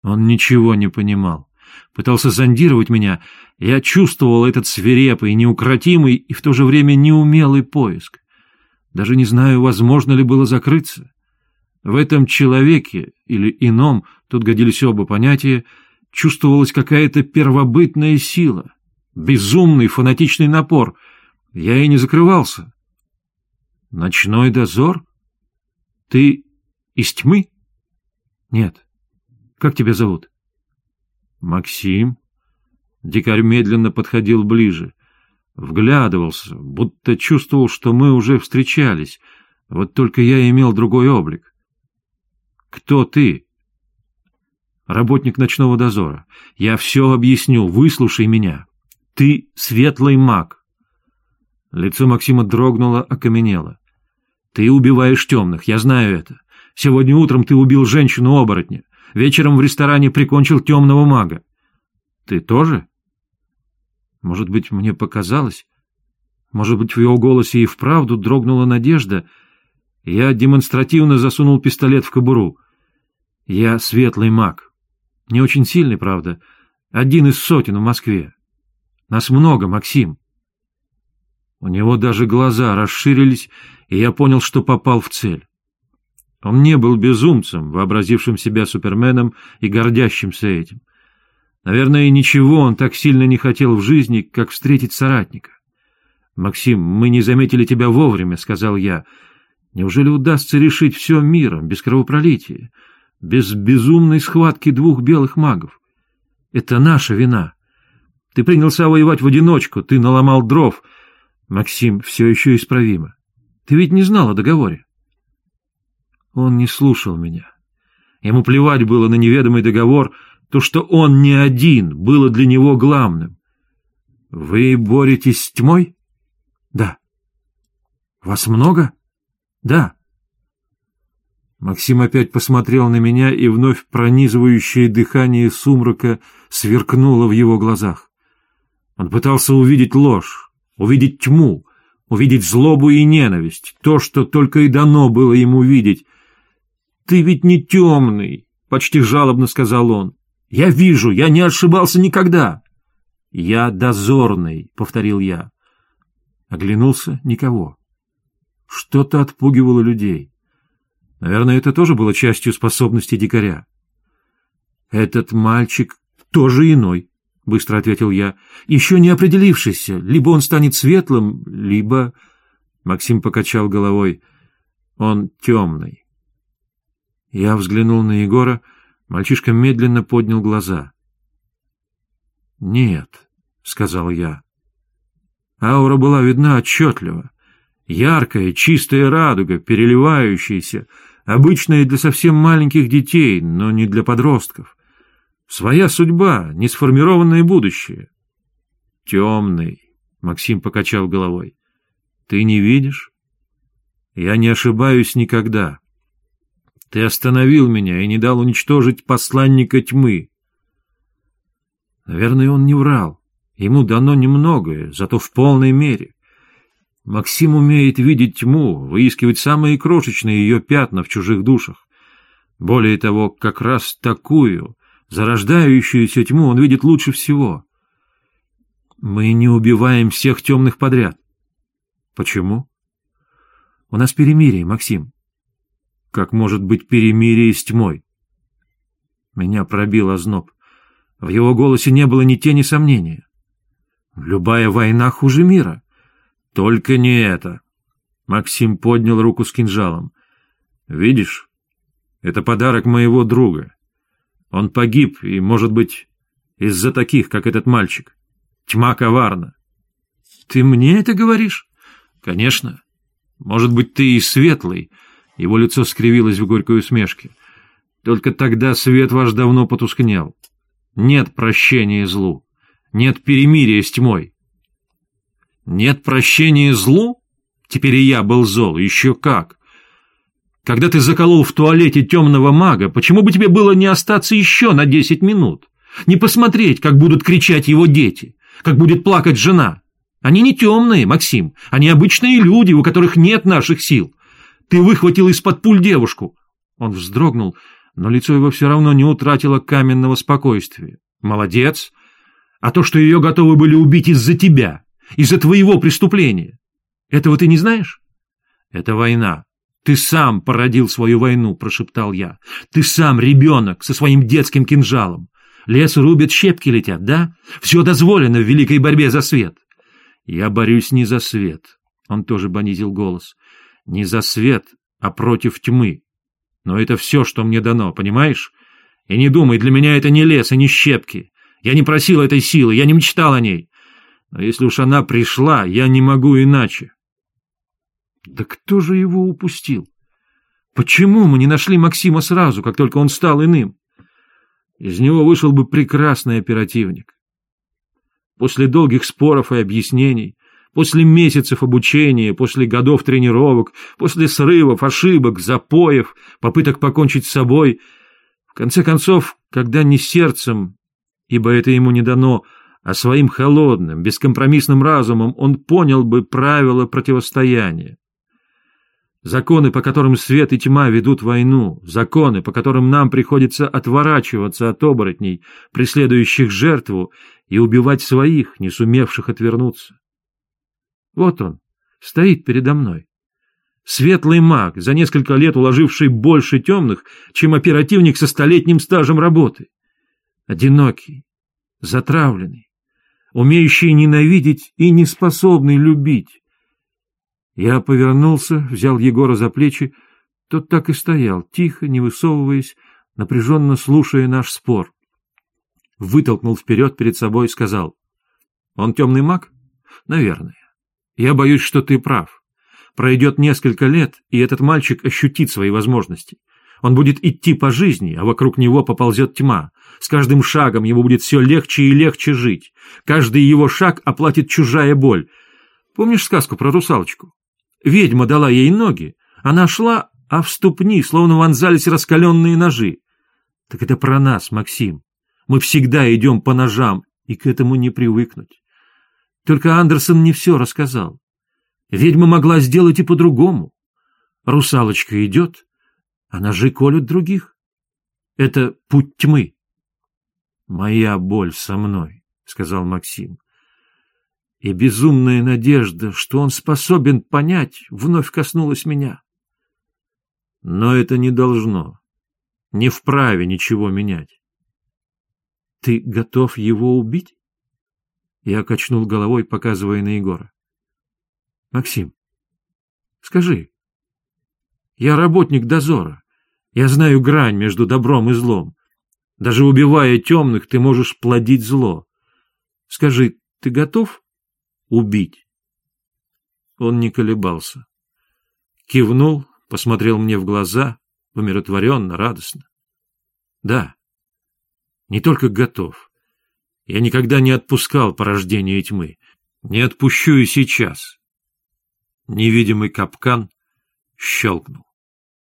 Он ничего не понимал. Пытался зондировать меня. Я чувствовал этот свирепый, неукротимый и в то же время неумелый поиск. Даже не знаю, возможно ли было закрыться. В этом человеке, или ином, тут годились оба понятия, чувствовалась какая-то первобытная сила, безумный фанатичный напор. Я и не закрывался. Ночной дозор? Ты из тьмы? Нет. Как тебя зовут? Максим. Дикарь медленно подходил ближе. Вглядывался, будто чувствовал, что мы уже встречались. Вот только я имел другой облик. Кто ты? Работник ночного дозора. Я все объясню, выслушай меня. Ты светлый маг. Лицо Максима дрогнуло, окаменело. Ты убиваешь темных, я знаю это. Сегодня утром ты убил женщину-оборотня. Вечером в ресторане прикончил темного мага. Ты тоже? Может быть, мне показалось? Может быть, в его голосе и вправду дрогнула надежда? Я демонстративно засунул пистолет в кобуру. Я светлый маг. Не очень сильный, правда. 1 из сотен в Москве. Нас много, Максим. У него даже глаза расширились, и я понял, что попал в цель. Он не был безумцем, вообразившим себя суперменом и гордящимся этим. Наверное, ничего он так сильно не хотел в жизни, как встретить соратника. «Максим, мы не заметили тебя вовремя», — сказал я. «Неужели удастся решить все миром, без кровопролития, без безумной схватки 2 белых магов? Это наша вина. Ты принялся воевать в одиночку, ты наломал дров. Максим, все еще исправимо. Ты ведь не знал о договоре». Он не слушал меня. Ему плевать было на неведомый договор. То, что он не один, было для него главным. «Вы боретесь с тьмой?» «Да». «Вас много?» «Да». Максим опять посмотрел на меня, и вновь пронизывающее дыхание сумрака сверкнуло в его глазах. Он пытался увидеть ложь, увидеть тьму, увидеть злобу и ненависть, то, что только и дано было ему видеть. «Ты ведь не темный», — почти жалобно сказал он. «Я вижу, я не ошибался никогда». «Я дозорный», — повторил я. Оглянулся — никого. Что-то отпугивало людей. Наверное, это тоже было частью способности дикаря. «Этот мальчик тоже иной», — быстро ответил я. «Еще не определившийся. Либо он станет светлым, либо...» Максим покачал головой. «Он темный». Я взглянул на Егора. Мальчишка медленно поднял глаза. «Нет», — сказал я. Аура была видна отчетливо. Яркая, чистая радуга, переливающаяся, обычная для совсем маленьких детей, но не для подростков. Своя судьба, несформированное будущее. «Темный», — Максим покачал головой. «Ты не видишь? Я не ошибаюсь никогда. Ты остановил меня и не дал уничтожить посланника тьмы». Наверное, он не врал. Ему дано немногое, зато в полной мере. Максим умеет видеть тьму, выискивать самые крошечные ее пятна в чужих душах. Более того, как раз такую, зарождающуюся тьму он видит лучше всего. Мы не убиваем всех темных подряд. Почему? У нас перемирие, Максим. Как может быть перемирие с тьмой? Меня пробил озноб. В его голосе не было ни тени сомнения. Любая война хуже мира. Только не это. Максим поднял руку с кинжалом. Видишь? Это подарок моего друга. Он погиб, и, может быть, из-за таких, как этот мальчик. Тьма коварна. Ты мне это говоришь? Конечно. Может быть, ты и светлый. Его лицо скривилось в горькой усмешке. Только тогда свет ваш давно потускнел. Нет прощения злу. Нет перемирия с тьмой. Нет прощения злу? Теперь и я был зол. Еще как. Когда ты заколол в туалете темного мага, почему бы тебе было не остаться еще на 10 минут? Не посмотреть, как будут кричать его дети, как будет плакать жена? Они не темные, Максим. Они обычные люди, у которых нет наших сил. Ты выхватил из-под пуль девушку. Он вздрогнул. но лицо его все равно не утратило каменного спокойствия. Молодец. А то, что ее готовы были убить из-за тебя, из-за твоего преступления, этого ты не знаешь? Это война. Ты сам породил свою войну, прошептал я. Ты сам ребенок со своим детским кинжалом. Лес рубят, щепки летят, да? Все дозволено в великой борьбе за свет. Я борюсь не за свет. Он тоже понизил голос. Не за свет, а против тьмы. Но это все, что мне дано, понимаешь? И не думай, для меня это не лес и не щепки. Я не просил этой силы, я не мечтал о ней. Но если уж она пришла, я не могу иначе. Да кто же его упустил? Почему мы не нашли Максима сразу, как только он стал иным? Из него вышел бы прекрасный оперативник. После долгих споров и объяснений, после месяцев обучения, после годов тренировок, после срывов, ошибок, запоев, попыток покончить с собой, в конце концов, когда не сердцем, ибо это ему не дано, а своим холодным, бескомпромиссным разумом он понял бы правила противостояния. Законы, по которым свет и тьма ведут войну, законы, по которым нам приходится отворачиваться от оборотней, преследующих жертву, и убивать своих, не сумевших отвернуться. Вот он, стоит передо мной. Светлый маг, за несколько лет уложивший больше темных, чем оперативник со столетним стажем работы. Одинокий, затравленный, умеющий ненавидеть и неспособный любить. Я повернулся, взял Егора за плечи, тот так и стоял, тихо, не высовываясь, напряженно слушая наш спор. Вытолкнул вперед перед собой и сказал: «Он темный маг? Наверное. Я боюсь, что ты прав. Пройдет несколько лет, и этот мальчик ощутит свои возможности. Он будет идти по жизни, а вокруг него поползет тьма. С каждым шагом ему будет все легче и легче жить. Каждый его шаг оплатит чужая боль. Помнишь сказку про русалочку? Ведьма дала ей ноги, она шла, а в ступни словно вонзались раскаленные ножи. Так это про нас, Максим. Мы всегда идем по ножам, и к этому не привыкнуть. Только Андерсон не все рассказал. Ведьма могла сделать и по-другому. Русалочка идет, а ножи колют других. Это путь тьмы. «Моя боль со мной», — сказал Максим. И безумная надежда, что он способен понять, вновь коснулась меня. Но это не должно, не вправе ничего менять. Ты готов его убить? Я качнул головой, показывая на Егора. Максим, скажи, я работник дозора, я знаю грань между добром и злом. Даже убивая темных, ты можешь плодить зло. Скажи, ты готов убить? Он не колебался. Кивнул, посмотрел мне в глаза, умиротворенно, радостно. Да, не только готов. Я никогда не отпускал порождение тьмы. Не отпущу и сейчас. Невидимый капкан щелкнул.